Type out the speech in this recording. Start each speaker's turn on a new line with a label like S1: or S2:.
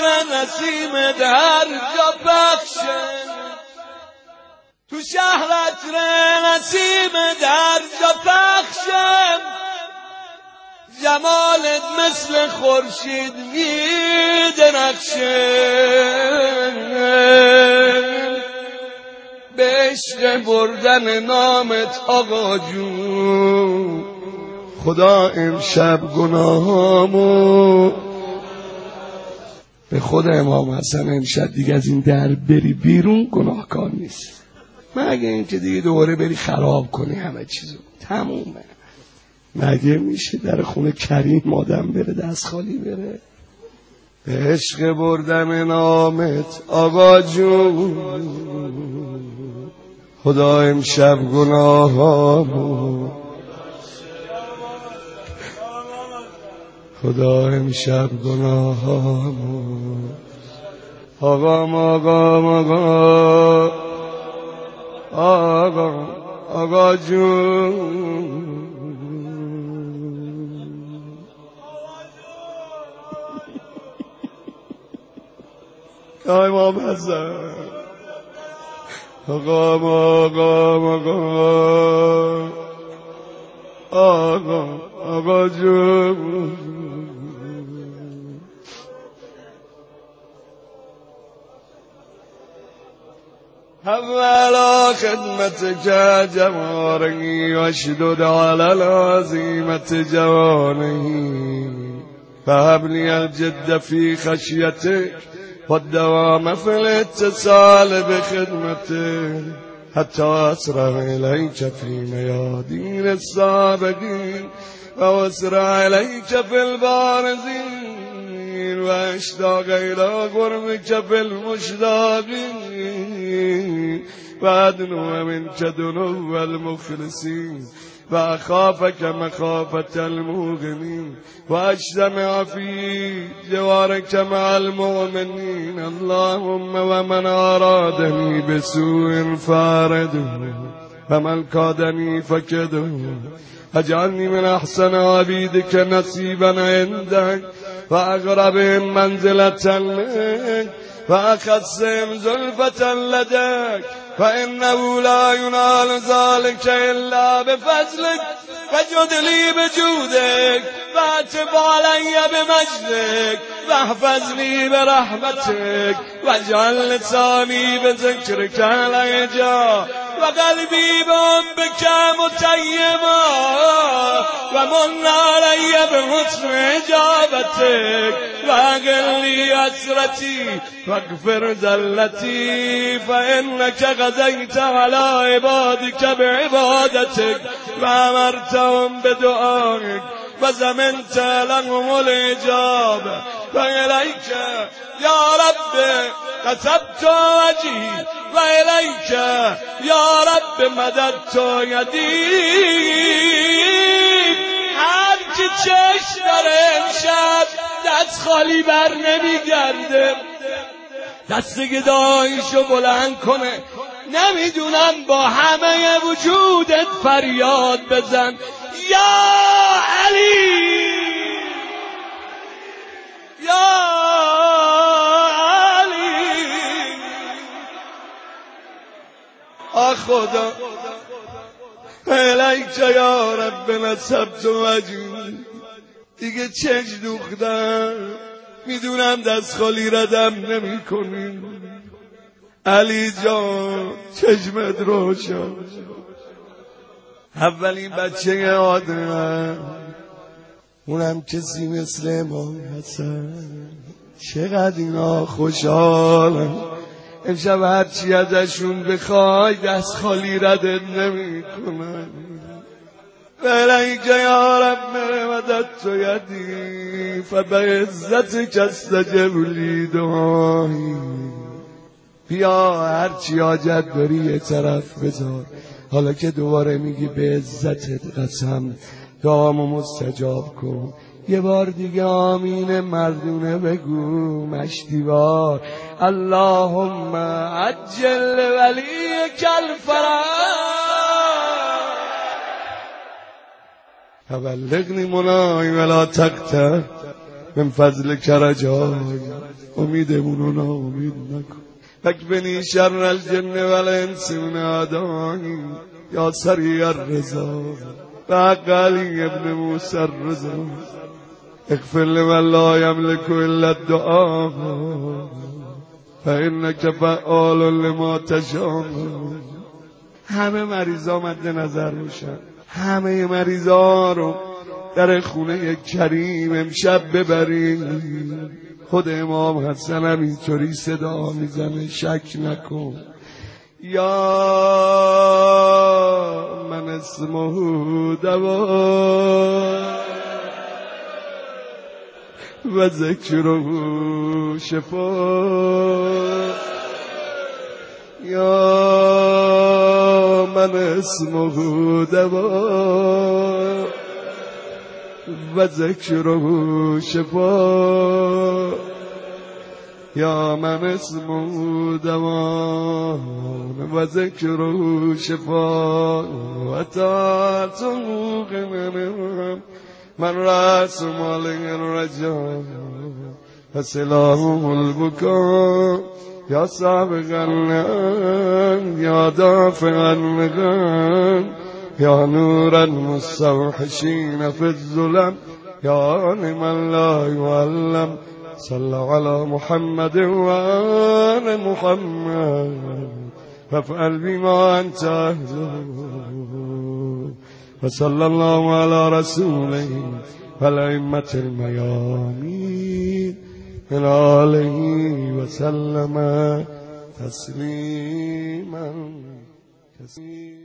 S1: نسیم در جا پخشه تو شهرت نسیم در جا پخشه جمالت مثل خورشید میدرخشه به عشق بردن نامت آقا جون خدا امشب گناهامو به خود امام حسن امشب دیگه از این در بری بیرون گناهکار نیست مگه اینکه دیگه دوباره بری خراب کنی همه چیزو تمومه مگه میشه در خونه کریم آدم بره دست خالی بره به عشق بردن نامت آقا جون خدا امشب گناهامو خدا امشب گناهامو آقا جون امام حسن آقا جون حمل خدمتك جواري واشدد على العزيمة جواني فهب لي الجد في خشيتك والدوام في الاتصال بخدمتك حتى أسرع إليك في ميادين السابقين وأسرع إليك في البارزين وأشتاق إلى قربك في المشتاقين وأدنو منك دنو المخلصين وأخافك مخافة الموقنين وأجتمع في جوارك مع المؤمنين اللهم ومن أرادني بسوء فارده ومن كادني فكده اجعلني من أحسن عبيدك نصيبا عندك وأقربهم منزلة لك وأخصهم زلفة لديك فإنه لا ينال ذلك إلا بفضلك فجد لي بجودك واعتب علي بمجدك واحفظني برحمتك واجعل لساني بذكرك على جا وقلبي بحبك متيما ومن علي بحسن إجابتك واغفر لي أسرتي واغفر ذلتي فإنك غزيت على عبادك بعبادتك وأمرتهم بدعائك وزمنت لهم الإجابة وإليك يا رب كسبت وجهي وإليك يا رب مددت يدي هر که چشم داره امشب دست خالی بر نمیگرده دست گداییشو بلند کنه نمیدونم با همه وجودت فریاد بزن یا علی یا علی خدا الیک یا رب نسبت وجهی دیگه چش دوختم میدونم دست خالی ردم نمی کنی علی جان چشمت روشن اولین بچه آدم اونم کسی مثل امام حسن چقدر اینا خوشحالن امشب هرچی ازشون بخوای دست خالی ردت نمی کنن بلیک یا رب مددت یدی فبعزتک استجب لی دعایی بیا هرچی حاجت داری یه طرف بذار حالا که دوباره میگی به عزتت قسم دعامو مستجاب کن یه بار دیگه آمین مردونه بگو مشتیوار اللهم عجل ولیک الفرج فبلغنی منای ولا تقطع من فضل کرجای امیدمونو ناامید نکن فکفنی شر الجن والانس من اعدایی یا سریع الرضا و حق علی ابن موسی الرضا اغفر لمن لا یملک الا الدعاء فانک فعال لما تشاء. همه مریضا مد نظر میشن، همه مریضا رو در خونه کریم امشب ببرین. خود امام حسن هم اینطوری صدا میزنه شک نکن. یا من اسمه دوا و ذکره شفا. یا من اسمه دوا و ذکره شفا. یا من اسمه دوا و ذکره شفا. و تعتق من رأس مالک الرجا و سلاح البکا. یا سابق النعم یا دافع النقم یا نور المستوحشین فی الظلم یا لمن لا يعلم. صل على محمد وآل محمد فافعل بما أنت أهله. وصلى الله على رسوله والأئمة الميامين من آله وسلم تسليما كثيرا.